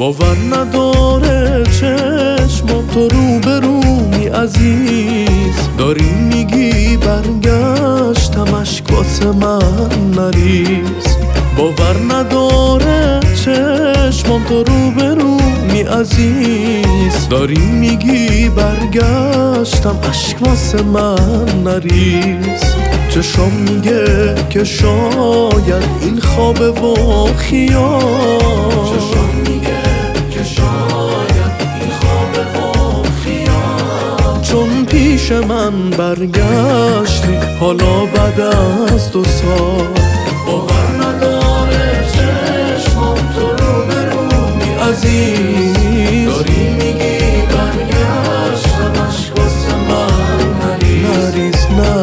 باور نداره چشمم تو روبرومی عزیز، داری میگی برگشتم اشک واسه من نریز. باور نداره چشمم تو روبرومی عزیز، داری میگی برگشتم اشک واسه من نریز. چشم میگه که شاید این خوابه و خیال، چشم میگه که شاید این خوابه و خیال. چون پیش من برگشتی حالا بعد از 2 سال. باور نداره چشمم تو روبرومی عزیز، داری میگی برگشتم اشک واسه من نریز.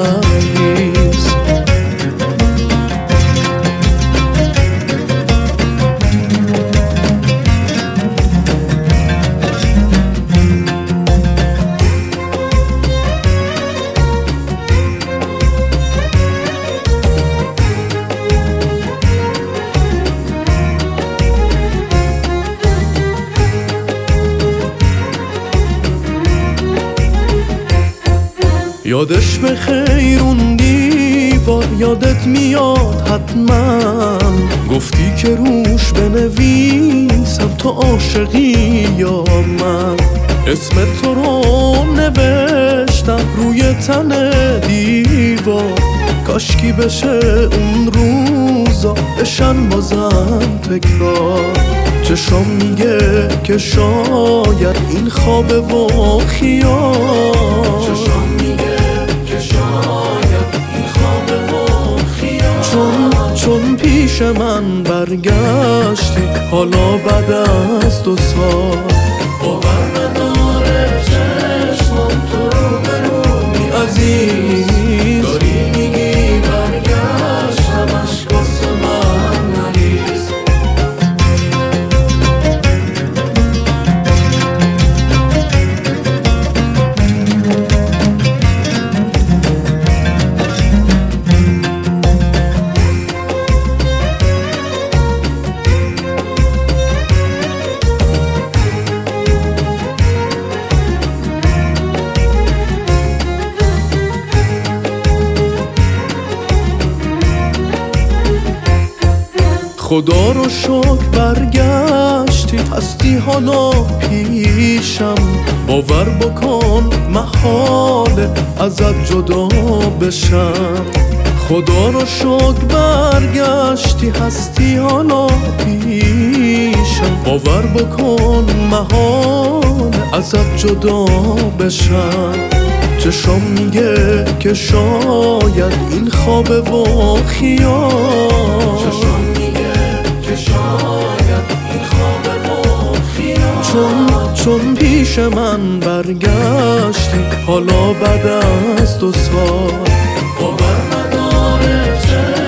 یادش به خیر اون دیوار، یادت میاد حتما، گفتی که روش بنویسم تو عاشقی یا من. اسم تو رو نوشتم روی تن دیوار، کاشکی بشه اون روزا بشن بازم تکرار. چشم میگه که شاید این خوابه و خیال، چشم میگه که شاید این خوابه و خیال. چون پیش من برگشتی حالا بعد از 2 سال. باور نداره چشمم تو روبرومی عزیز، داری میگی برگشتم اشک واسه من نریز. خدا رو شکر برگشتی، هستی حالا پیشم. باور بکن محاله ازت جدا بشم. خدا رو شکر برگشتی، هستی حالا پیشم. باور بکن محاله ازت جدا بشم. چشم میگه که شاید این خوابه و خیال، چشم میگه که شاید این خوابه و خیال. چون پیش من برگشتی حالا بعد از 2 سال. باور نداره